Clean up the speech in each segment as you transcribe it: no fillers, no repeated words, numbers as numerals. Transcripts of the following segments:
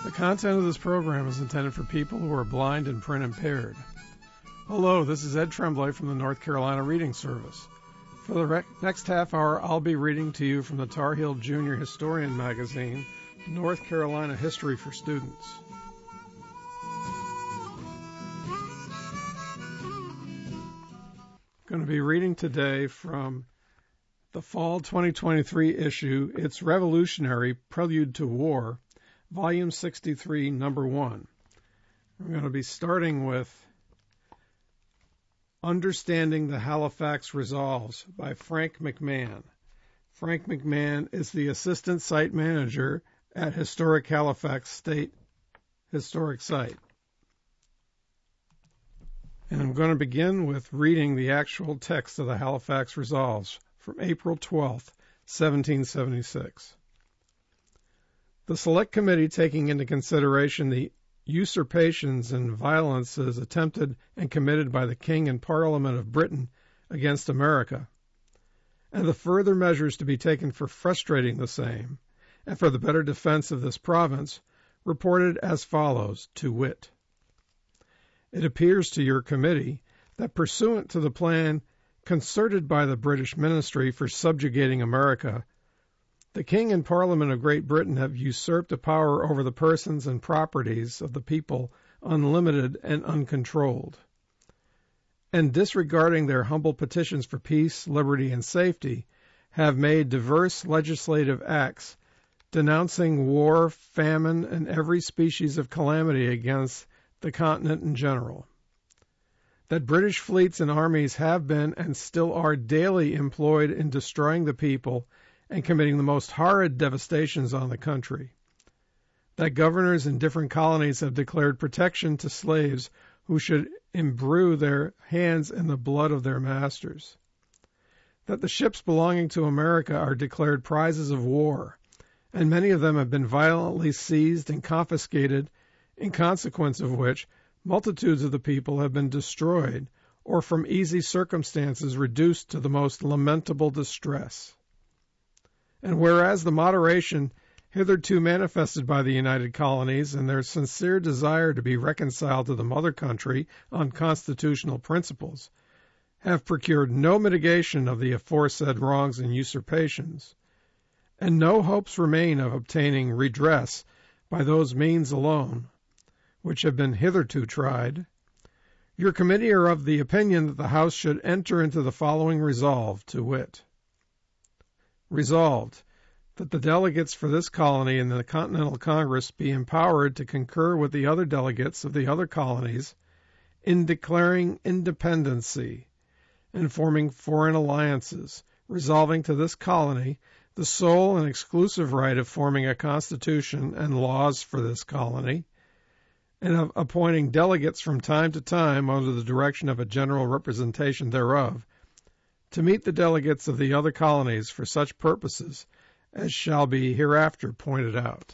The content of this program is intended for people who are blind and print impaired. Hello, this is Ed Tremblay from the North Carolina Reading Service. For the next half hour, I'll be reading to you from the Tar Heel Junior Historian magazine, North Carolina History for Students. I'm going to be reading today from the Fall 2023 issue, It's Revolutionary, Prelude to War, Volume 63, Number 1. I'm going to be starting with Understanding the Halifax Resolves by Frank McMahon. Frank McMahon is the Assistant Site Manager at Historic Halifax State Historic Site. And I'm going to begin with reading the actual text of the Halifax Resolves from April 12th, 1776. The Select Committee, taking into consideration the usurpations and violences attempted and committed by the King and Parliament of Britain against America, and the further measures to be taken for frustrating the same, and for the better defense of this province, reported as follows, to wit. It appears to your committee that pursuant to the plan concerted by the British Ministry for subjugating America, the King and Parliament of Great Britain have usurped a power over the persons and properties of the people unlimited and uncontrolled, and disregarding their humble petitions for peace, liberty, and safety, have made diverse legislative acts denouncing war, famine, and every species of calamity against the continent in general. That British fleets and armies have been and still are daily employed in destroying the people and committing the most horrid devastations on the country. That governors in different colonies have declared protection to slaves who should imbrue their hands in the blood of their masters. That the ships belonging to America are declared prizes of war, and many of them have been violently seized and confiscated, in consequence of which multitudes of the people have been destroyed, or from easy circumstances reduced to the most lamentable distress. And whereas the moderation hitherto manifested by the United Colonies and their sincere desire to be reconciled to the mother country on constitutional principles have procured no mitigation of the aforesaid wrongs and usurpations, and no hopes remain of obtaining redress by those means alone, which have been hitherto tried, your committee are of the opinion that the House should enter into the following resolve, to wit. Resolved, that the delegates for this colony in the Continental Congress be empowered to concur with the other delegates of the other colonies in declaring independency and forming foreign alliances, resolving to this colony the sole and exclusive right of forming a constitution and laws for this colony, and of appointing delegates from time to time under the direction of a general representation thereof, to meet the delegates of the other colonies for such purposes as shall be hereafter pointed out.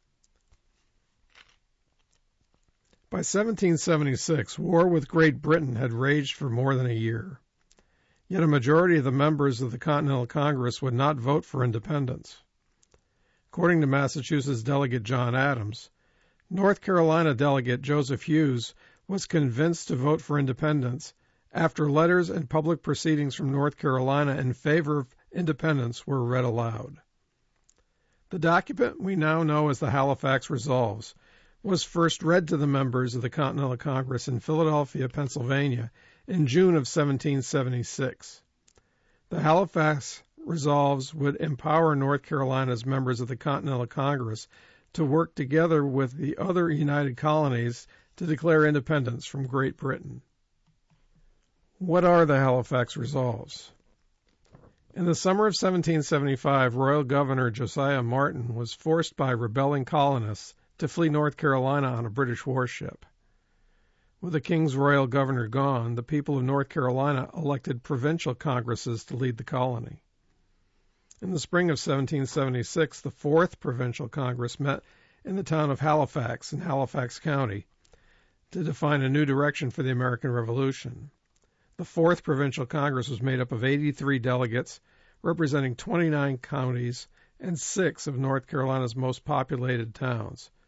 By 1776, war with Great Britain had raged for more than a year. Yet a majority of the members of the Continental Congress would not vote for independence. According to Massachusetts delegate John Adams, North Carolina delegate Joseph Hughes was convinced to vote for independence after letters and public proceedings from North Carolina in favor of independence were read aloud. The document we now know as the Halifax Resolves was first read to the members of the Continental Congress in Philadelphia, Pennsylvania, in June of 1776. The Halifax Resolves would empower North Carolina's members of the Continental Congress to work together with the other United Colonies to declare independence from Great Britain. What are the Halifax Resolves? In the summer of 1775, Royal Governor Josiah Martin was forced by rebelling colonists to flee North Carolina on a British warship. With the King's Royal Governor gone, the people of North Carolina elected provincial congresses to lead the colony. In the spring of 1776, the Fourth Provincial Congress met in the town of Halifax in Halifax County to define a new direction for the American Revolution. The Fourth Provincial Congress was made up of 83 delegates representing 29 counties and 6 of North Carolina's most populated towns.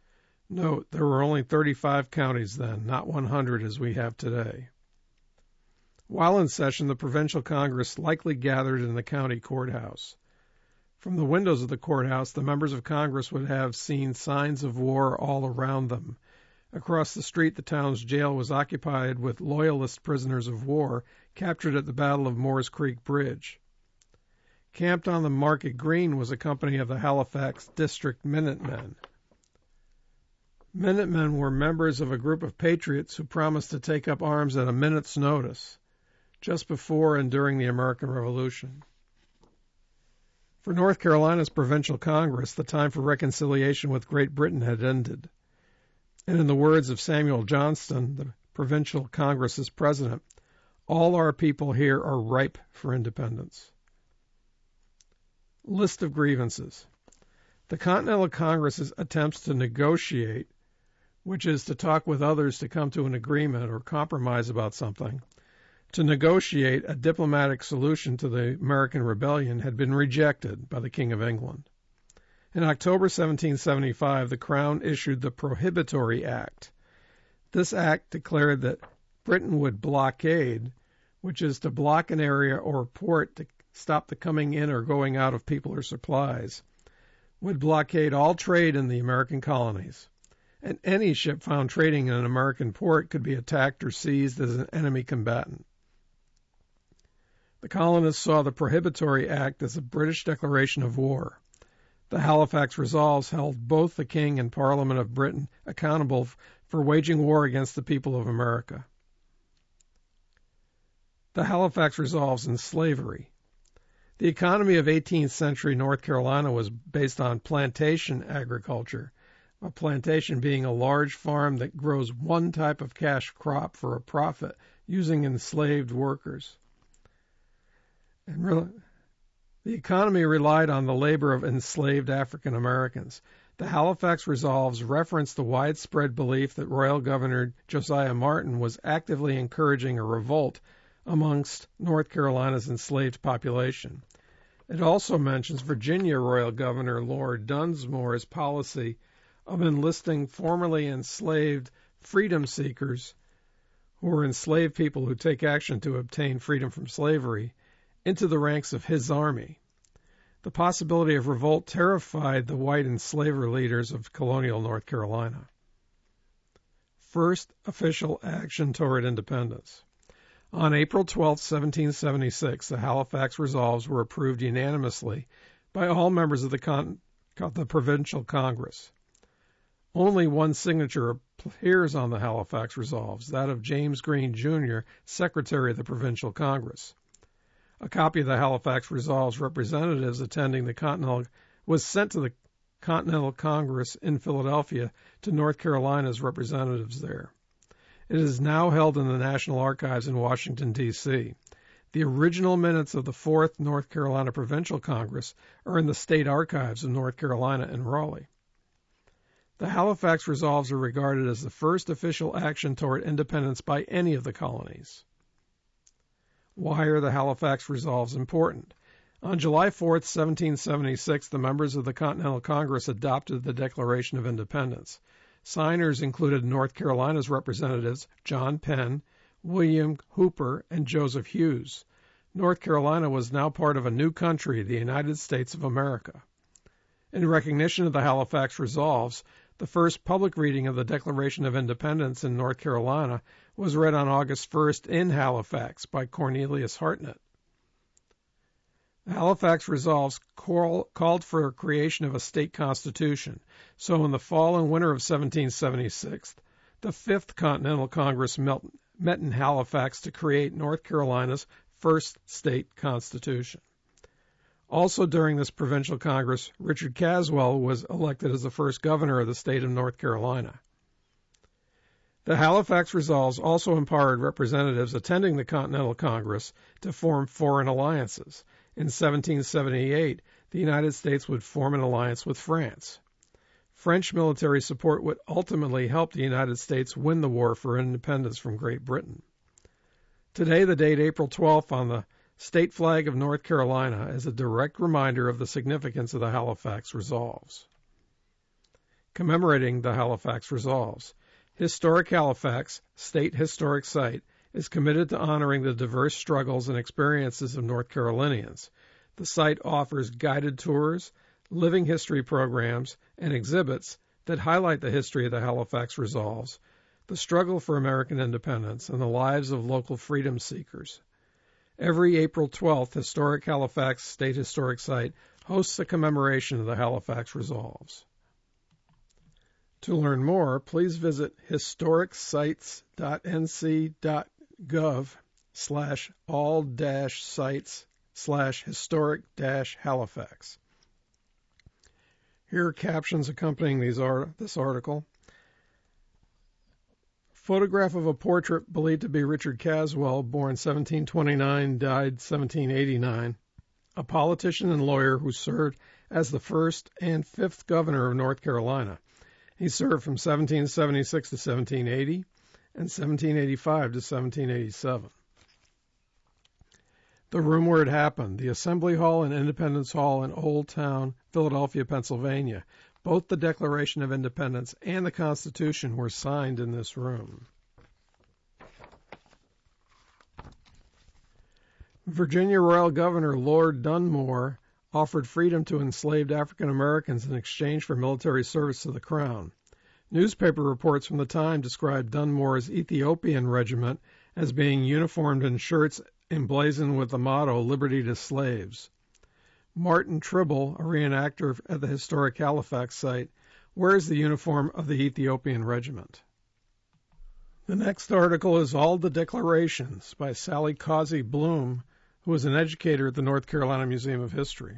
Note, there were only 35 counties then, not 100 as we have today. While in session, the Provincial Congress likely gathered in the county courthouse. From the windows of the courthouse, the members of Congress would have seen signs of war all around them. Across the street, the town's jail was occupied with Loyalist prisoners of war captured at the Battle of Moores Creek Bridge. Camped on the Market Green was a company of the Halifax District Minutemen. Minutemen were members of a group of patriots who promised to take up arms at a minute's notice, just before and during the American Revolution. For North Carolina's Provincial Congress, the time for reconciliation with Great Britain had ended. And in the words of Samuel Johnston, the Provincial Congress's president, all our people here are ripe for independence. List of grievances. The Continental Congress's attempts to negotiate, which is to talk with others to come to an agreement or compromise about something, to negotiate a diplomatic solution to the American Rebellion, had been rejected by the King of England. In October 1775, the Crown issued the Prohibitory Act. This act declared that Britain would blockade, which is to block an area or port to stop the coming in or going out of people or supplies, would blockade all trade in the American colonies, and any ship found trading in an American port could be attacked or seized as an enemy combatant. The colonists saw the Prohibitory Act as a British declaration of war. The Halifax Resolves held both the King and Parliament of Britain accountable for waging war against the people of America. The Halifax Resolves and slavery. The economy of 18th century North Carolina was based on plantation agriculture, a plantation being a large farm that grows one type of cash crop for a profit using enslaved workers. And the economy relied on the labor of enslaved African Americans. The Halifax Resolves referenced the widespread belief that Royal Governor Josiah Martin was actively encouraging a revolt amongst North Carolina's enslaved population. It also mentions Virginia Royal Governor Lord Dunsmore's policy of enlisting formerly enslaved freedom seekers, who were enslaved people who take action to obtain freedom from slavery, into the ranks of his army. The possibility of revolt terrified the white enslaver leaders of colonial North Carolina. First official action toward independence. On April 12, 1776, the Halifax Resolves were approved unanimously by all members of the Provincial Congress. Only one signature appears on the Halifax Resolves, that of James Green, Jr., Secretary of the Provincial Congress. A copy of the Halifax Resolves representatives attending the Continental was sent to the Continental Congress in Philadelphia to North Carolina's representatives there. It is now held in the National Archives in Washington, D.C. The original minutes of the Fourth North Carolina Provincial Congress are in the State Archives of North Carolina in Raleigh. The Halifax Resolves are regarded as the first official action toward independence by any of the colonies. Why are the Halifax Resolves important? On July 4, 1776, the members of the Continental Congress adopted the Declaration of Independence. Signers included North Carolina's representatives John Penn, William Hooper, and Joseph Hughes. North Carolina was now part of a new country, the United States of America. In recognition of the Halifax Resolves, the first public reading of the Declaration of Independence in North Carolina was read on August 1st in Halifax by Cornelius Hartnett. The Halifax Resolves called for a creation of a state constitution, so in the fall and winter of 1776, the Fifth Continental Congress met in Halifax to create North Carolina's first state constitution. Also during this provincial Congress, Richard Caswell was elected as the first governor of the state of North Carolina. The Halifax Resolves also empowered representatives attending the Continental Congress to form foreign alliances. In 1778, the United States would form an alliance with France. French military support would ultimately help the United States win the war for independence from Great Britain. Today, the date April 12th on the state flag of North Carolina is a direct reminder of the significance of the Halifax Resolves. commemorating the Halifax Resolves. Historic Halifax, State Historic Site, is committed to honoring the diverse struggles and experiences of North Carolinians. The site offers guided tours, living history programs, and exhibits that highlight the history of the Halifax Resolves, the struggle for American independence, and the lives of local freedom seekers. Every April 12th, Historic Halifax State Historic Site hosts a commemoration of the Halifax Resolves. To learn more, please visit historicsites.nc.gov/all-sites/historic-Halifax. Here are captions accompanying this article. Photograph of a portrait believed to be Richard Caswell, born 1729, died 1789, a politician and lawyer who served as the first and fifth governor of North Carolina. He served from 1776 to 1780 and 1785 to 1787. The room where it happened, the Assembly Hall and Independence Hall in Old Town, Philadelphia, Pennsylvania. Both the Declaration of Independence and the Constitution were signed in this room. Virginia Royal Governor Lord Dunmore offered freedom to enslaved African Americans in exchange for military service to the Crown. Newspaper reports from the time described Dunmore's Ethiopian regiment as being uniformed in shirts emblazoned with the motto, "Liberty to Slaves." Martin Tribble, a reenactor at the historic Halifax site, wears the uniform of the Ethiopian regiment. The next article is All the Declarations by Sally Causey Bloom, who is an educator at the North Carolina Museum of History.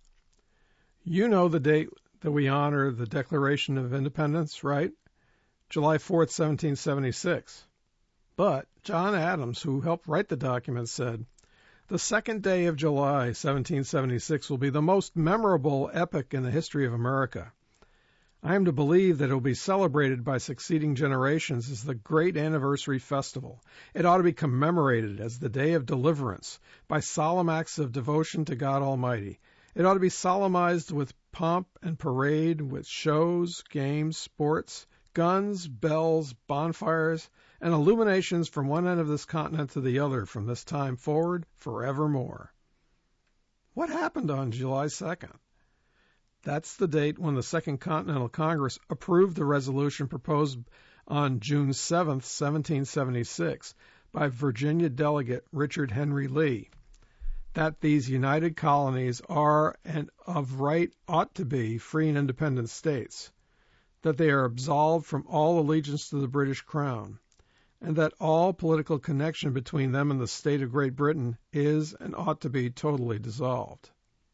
You know the date that we honor the Declaration of Independence, right? July 4th, 1776. But John Adams, who helped write the document, said, "The second day of July, 1776, will be the most memorable epoch in the history of America. I am to believe that it will be celebrated by succeeding generations as the great anniversary festival. It ought to be commemorated as the day of deliverance by solemn acts of devotion to God Almighty. It ought to be solemnized with pomp and parade, with shows, games, sports, guns, bells, bonfires, and illuminations from one end of this continent to the other from this time forward forevermore." What happened on July 2nd? That's the date when the Second Continental Congress approved the resolution proposed on June 7th, 1776, by Virginia delegate Richard Henry Lee, that these united colonies are and of right ought to be free and independent states, that they are absolved from all allegiance to the British Crown, and that all political connection between them and the state of Great Britain is and ought to be totally dissolved.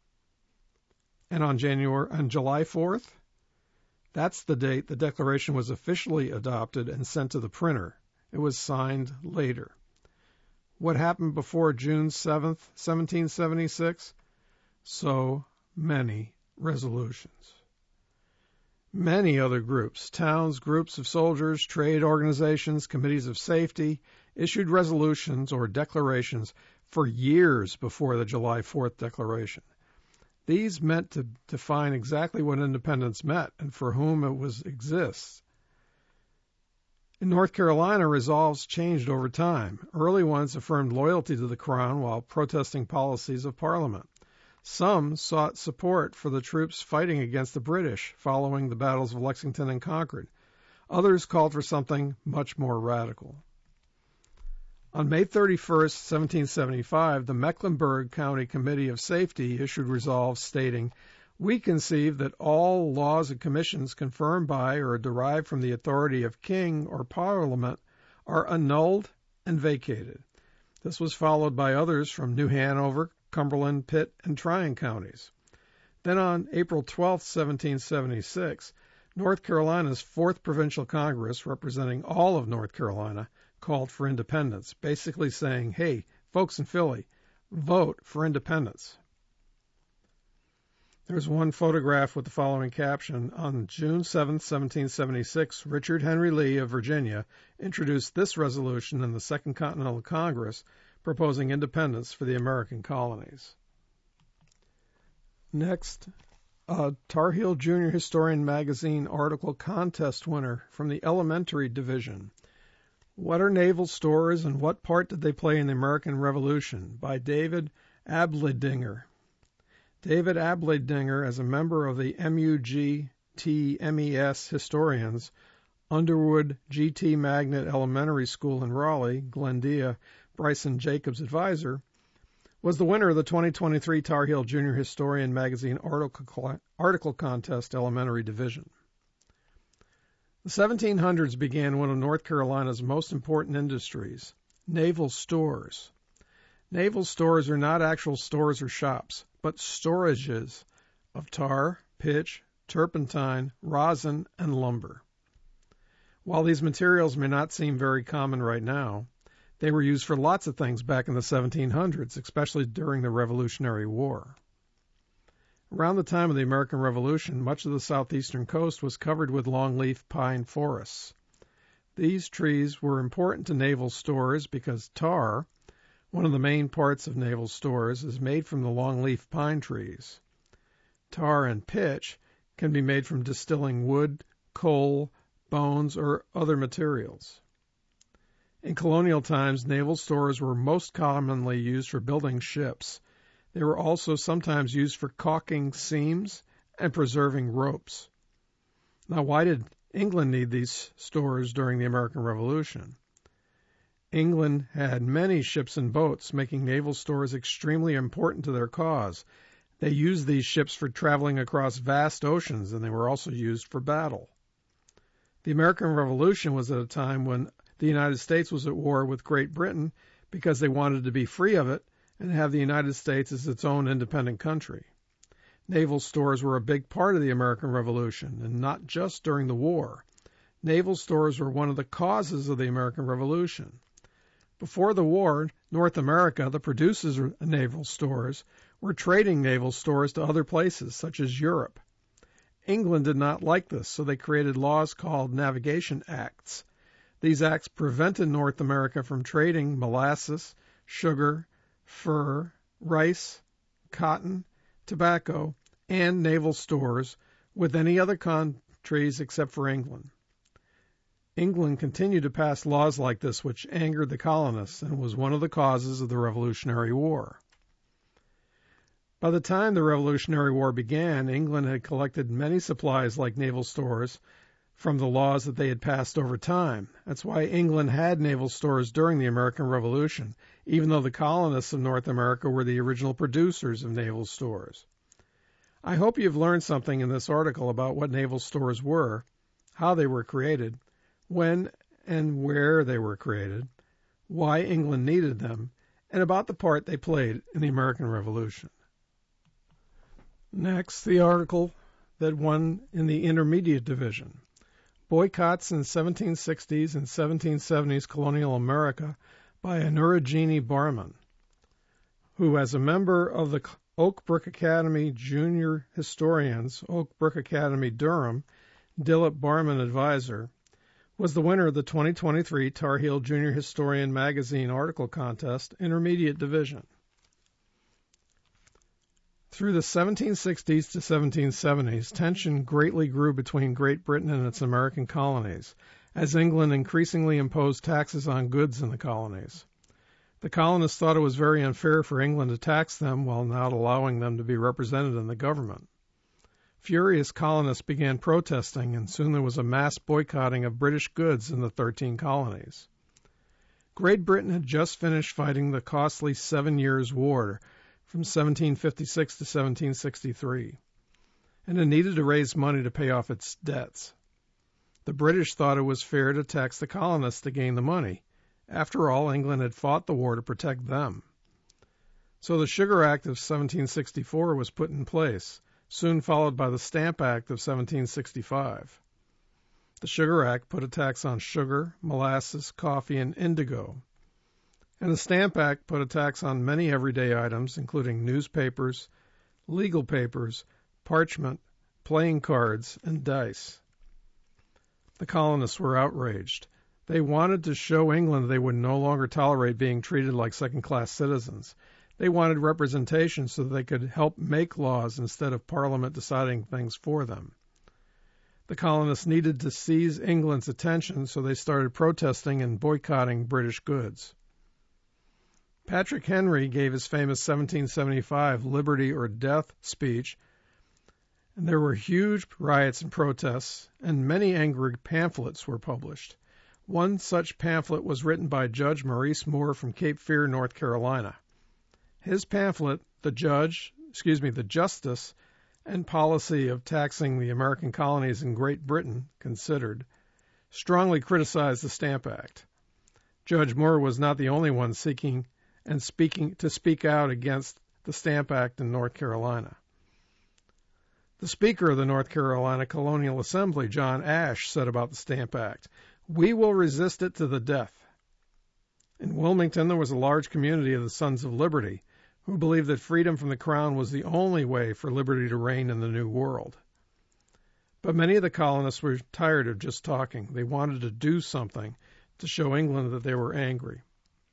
And on July 4th, that's the date the Declaration was officially adopted and sent to the printer. It was signed later. What happened before June 7th, 1776? So many resolutions. Many other groups, towns, groups of soldiers, trade organizations, committees of safety, issued resolutions or declarations for years before the July 4th Declaration. These meant to define exactly what independence meant and for whom it exists. In North Carolina, resolves changed over time. Early ones affirmed loyalty to the Crown while protesting policies of Parliament. Some sought support for the troops fighting against the British following the battles of Lexington and Concord. Others called for something much more radical. On May 31st, 1775, the Mecklenburg County Committee of Safety issued resolves stating, "We conceive that all laws and commissions confirmed by or derived from the authority of King or Parliament are annulled and vacated." This was followed by others from New Hanover, Cumberland, Pitt, and Tryon counties. Then on April 12, 1776, North Carolina's 4th Provincial Congress, representing all of North Carolina, called for independence, basically saying, "Hey, folks in Philly, vote for independence." There's one photograph with the following caption. On June 7, 1776, Richard Henry Lee of Virginia introduced this resolution in the Second Continental Congress proposing independence for the American colonies. Next, a Tar Heel Junior Historian Magazine article contest winner from the elementary division. What are naval stores and what part did they play in the American Revolution? By David Abledinger. David Abledinger, as a member of the MUGT-MES historians, Underwood GT Magnet Elementary School in Raleigh, Glendia, Bryson Jacobs advisor, was the winner of the 2023 Tar Heel Junior Historian Magazine article contest elementary division. The 1700s began one of North Carolina's most important industries, naval stores. Naval stores are not actual stores or shops, but storages of tar, pitch, turpentine, rosin, and lumber. While these materials may not seem very common right now, they were used for lots of things back in the 1700s, especially during the Revolutionary War. Around the time of the American Revolution, much of the southeastern coast was covered with longleaf pine forests. These trees were important to naval stores because tar, one of the main parts of naval stores, is made from the longleaf pine trees. Tar and pitch can be made from distilling wood, coal, bones, or other materials. In colonial times, naval stores were most commonly used for building ships. They were also sometimes used for caulking seams and preserving ropes. Now, why did England need these stores during the American Revolution? England had many ships and boats, making naval stores extremely important to their cause. They used these ships for traveling across vast oceans, and they were also used for battle. The American Revolution was at a time when the United States was at war with Great Britain because they wanted to be free of it and have the United States as its own independent country. Naval stores were a big part of the American Revolution, and not just during the war. Naval stores were one of the causes of the American Revolution. Before the war, North America, the producers of naval stores, were trading naval stores to other places, such as Europe. England did not like this, so they created laws called Navigation Acts. These acts prevented North America from trading molasses, sugar, fur, rice, cotton, tobacco, and naval stores with any other countries except for England. England continued to pass laws like this, which angered the colonists and was one of the causes of the Revolutionary War. By the time the Revolutionary War began, England had collected many supplies like naval stores from the laws that they had passed over time. That's why England had naval stores during the American Revolution, even though the colonists of North America were the original producers of naval stores. I hope you've learned something in this article about what naval stores were, how they were created, when and where they were created, why England needed them, and about the part they played in the American Revolution. Next, the article that won in the intermediate division. Boycotts in 1760s and 1770s Colonial America by Anuragini Barman, who, as a member of the Oak Brook Academy Junior Historians, Oak Brook Academy Durham, Dillip Barman Advisor, was the winner of the 2023 Tar Heel Junior Historian Magazine article contest, intermediate division. Through the 1760s to 1770s, tension greatly grew between Great Britain and its American colonies, as England increasingly imposed taxes on goods in the colonies. The colonists thought it was very unfair for England to tax them while not allowing them to be represented in the government. Furious colonists began protesting, and soon there was a mass boycotting of British goods in the 13 colonies. Great Britain had just finished fighting the costly 7 Years' War, from 1756 to 1763, and it needed to raise money to pay off its debts. The British thought it was fair to tax the colonists to gain the money. After all, England had fought the war to protect them. So the Sugar Act of 1764 was put in place, soon followed by the Stamp Act of 1765. The Sugar Act put a tax on sugar, molasses, coffee, and indigo. And the Stamp Act put a tax on many everyday items, including newspapers, legal papers, parchment, playing cards, and dice. The colonists were outraged. They wanted to show England they would no longer tolerate being treated like second-class citizens. They wanted representation so that they could help make laws instead of Parliament deciding things for them. The colonists needed to seize England's attention, so they started protesting and boycotting British goods. Patrick Henry gave his famous 1775 Liberty or Death speech, and there were huge riots and protests, and many angry pamphlets were published. One such pamphlet was written by Judge Maurice Moore from Cape Fear, North Carolina. His pamphlet, The Justice and Policy of Taxing the American Colonies in Great Britain Considered, strongly criticized the Stamp Act. Judge Moore was not the only one seeking to speak out against the Stamp Act in North Carolina. The Speaker of the North Carolina Colonial Assembly, John Ashe, said about the Stamp Act, "We will resist it to the death." In Wilmington, there was a large community of the Sons of Liberty who believed that freedom from the Crown was the only way for liberty to reign in the New World. But many of the colonists were tired of just talking. They wanted to do something to show England that they were angry.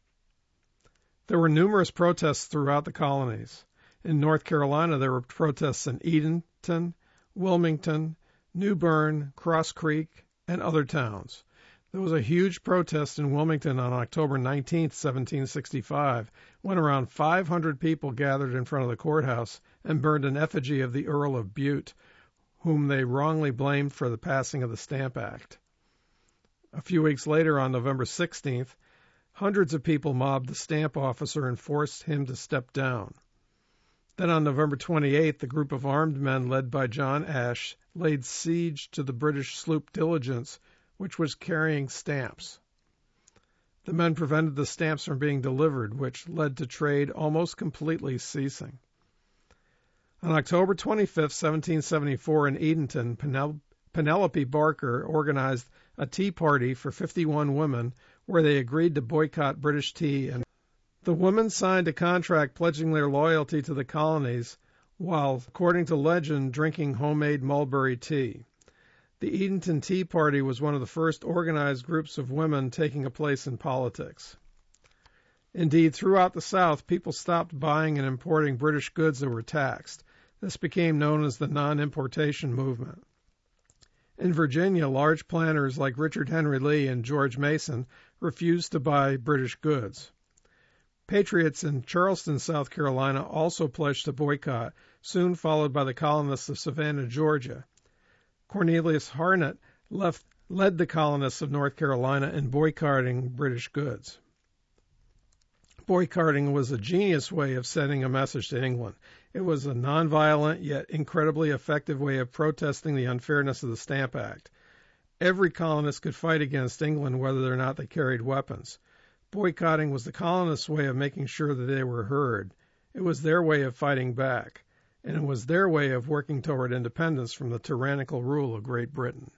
There were numerous protests throughout the colonies. In North Carolina, there were protests in Edenton, Wilmington, New Bern, Cross Creek, and other towns. There was a huge protest in Wilmington on October 19, 1765, when around 500 people gathered in front of the courthouse and burned an effigy of the Earl of Bute, whom they wrongly blamed for the passing of the Stamp Act. A few weeks later, on November 16th, hundreds of people mobbed the stamp officer and forced him to step down. Then on November 28th, a group of armed men led by John Ashe laid siege to the British sloop Diligence, which was carrying stamps. The men prevented the stamps from being delivered, which led to trade almost completely ceasing. On October 25, 1774, in Edenton, Penelope Barker organized a tea party for 51 women where they agreed to boycott British tea, and the women signed a contract pledging their loyalty to the colonies while, according to legend, drinking homemade mulberry tea. The Edenton Tea Party was one of the first organized groups of women taking a place in politics. Indeed, throughout the South, people stopped buying and importing British goods that were taxed. This became known as the non-importation movement. In Virginia, large planters like Richard Henry Lee and George Mason refused to buy British goods. Patriots in Charleston, South Carolina, also pledged to boycott, soon followed by the colonists of Savannah, Georgia. Cornelius Harnett led the colonists of North Carolina in boycotting British goods. Boycotting was a genius way of sending a message to England. It was a nonviolent yet incredibly effective way of protesting the unfairness of the Stamp Act. Every colonist could fight against England whether or not they carried weapons. Boycotting was the colonists' way of making sure that they were heard. It was their way of fighting back, and it was their way of working toward independence from the tyrannical rule of Great Britain.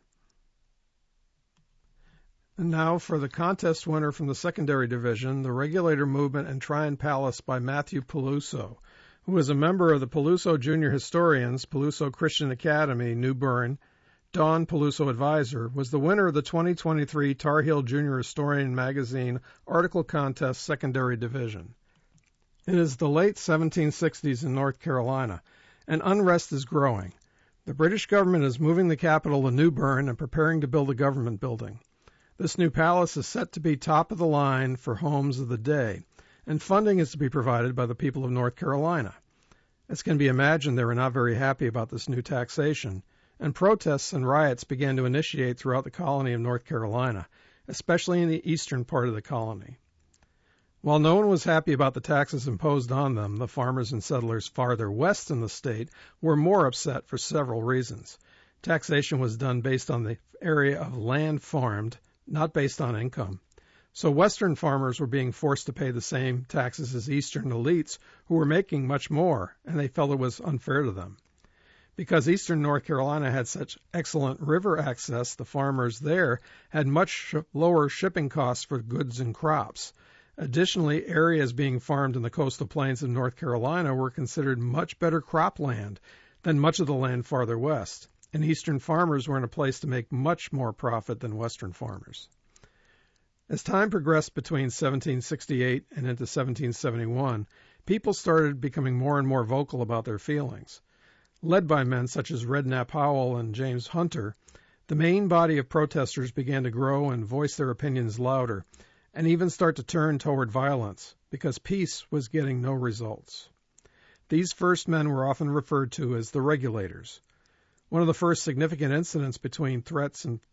And now for the contest winner from the secondary division, the Regulator Movement and Tryon Palace by Matthew Peluso, who is a member of the Peluso Junior Historians, Peluso Christian Academy, New Bern. Don Peluso Advisor, was the winner of the 2023 Tar Heel Junior Historian Magazine Article Contest Secondary Division. It is the late 1760s in North Carolina, and unrest is growing. The British government is moving the capital to New Bern and preparing to build a government building. This new palace is set to be top of the line for homes of the day, and funding is to be provided by the people of North Carolina. As can be imagined, they were not very happy about this new taxation, and protests and riots began to initiate throughout the colony of North Carolina, especially in the eastern part of the colony. While no one was happy about the taxes imposed on them, the farmers and settlers farther west in the state were more upset for several reasons. Taxation was done based on the area of land farmed, not based on income. So western farmers were being forced to pay the same taxes as eastern elites who were making much more, and they felt it was unfair to them. Because eastern North Carolina had such excellent river access, the farmers there had much lower shipping costs for goods and crops. Additionally, areas being farmed in the coastal plains of North Carolina were considered much better cropland than much of the land farther west, and eastern farmers were in a place to make much more profit than western farmers. As time progressed between 1768 and into 1771, people started becoming more and more vocal about their feelings. Led by men such as Redknapp Howell and James Hunter, the main body of protesters began to grow and voice their opinions louder, and even start to turn toward violence, because peace was getting no results. These first men were often referred to as the regulators. One of the first significant incidents beyond threats and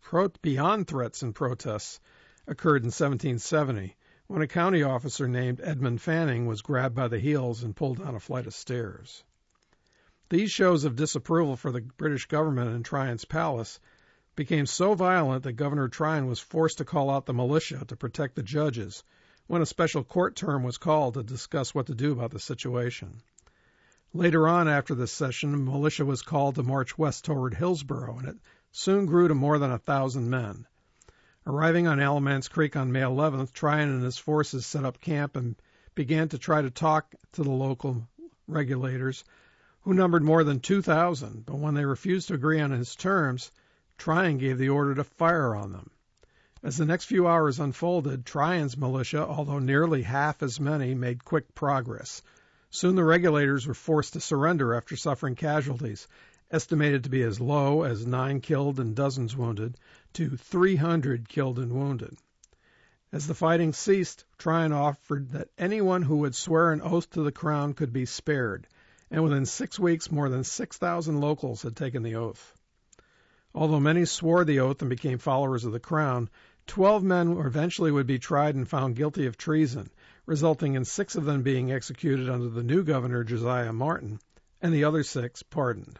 protests occurred in 1770, when a county officer named Edmund Fanning was grabbed by the heels and pulled down a flight of stairs. These shows of disapproval for the British government in Tryon's palace became so violent that Governor Tryon was forced to call out the militia to protect the judges when a special court term was called to discuss what to do about the situation. Later on after this session, the militia was called to march west toward Hillsborough, and it soon grew to more than 1,000 men. Arriving on Alamance Creek on May 11th, Tryon and his forces set up camp and began to try to talk to the local regulators, who numbered more than 2,000, but when they refused to agree on his terms, Tryon gave the order to fire on them. As the next few hours unfolded, Tryon's militia, although nearly half as many, made quick progress. Soon the regulators were forced to surrender after suffering casualties, estimated to be as low as 9 killed and dozens wounded, to 300 killed and wounded. As the fighting ceased, Tryon offered that anyone who would swear an oath to the crown could be spared, and within 6 weeks more than 6,000 locals had taken the oath. Although many swore the oath and became followers of the crown, 12 men eventually would be tried and found guilty of treason, resulting in 6 of them being executed under the new governor, Josiah Martin, and the other 6 pardoned.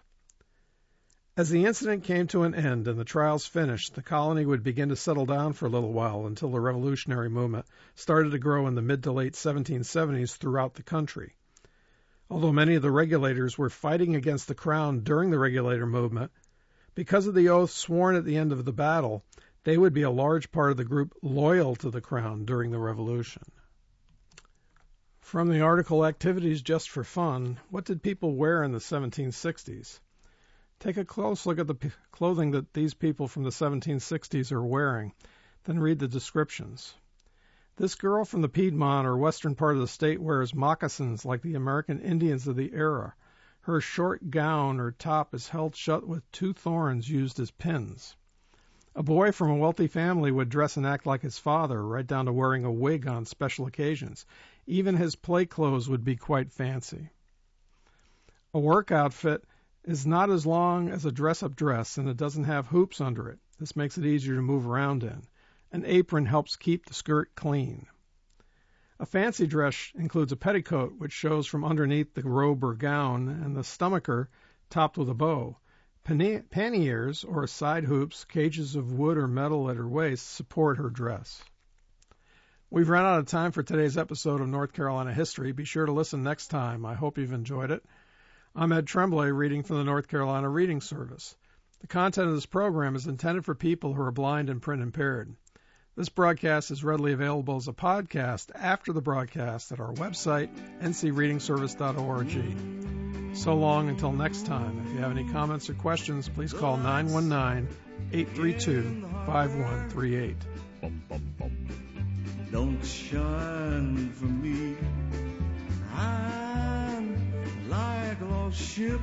As the incident came to an end and the trials finished, the colony would begin to settle down for a little while until the revolutionary movement started to grow in the mid to late 1770s throughout the country. Although many of the regulators were fighting against the crown during the regulator movement, because of the oath sworn at the end of the battle, they would be a large part of the group loyal to the crown during the Revolution. From the article Activities Just for Fun, what did people wear in the 1760s? Take a close look at the clothing that these people from the 1760s are wearing, then read the descriptions. This girl from the Piedmont or western part of the state wears moccasins like the American Indians of the era. Her short gown or top is held shut with 2 thorns used as pins. A boy from a wealthy family would dress and act like his father, right down to wearing a wig on special occasions. Even his play clothes would be quite fancy. A work outfit is not as long as a dress-up dress, and it doesn't have hoops under it. This makes it easier to move around in. An apron helps keep the skirt clean. A fancy dress includes a petticoat, which shows from underneath the robe or gown, and the stomacher topped with a bow. Panniers, or side hoops, cages of wood or metal at her waist, support her dress. We've run out of time for today's episode of North Carolina History. Be sure to listen next time. I hope you've enjoyed it. I'm Ed Tremblay, reading from the North Carolina Reading Service. The content of this program is intended for people who are blind and print impaired. This broadcast is readily available as a podcast after the broadcast at our website, ncreadingservice.org. So long until next time. If you have any comments or questions, please call 919-832-5138. Don't shine for me. I'm like a lost ship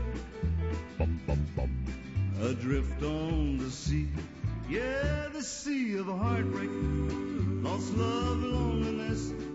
adrift on the sea. Yeah, the sea of heartbreak, lost love, loneliness,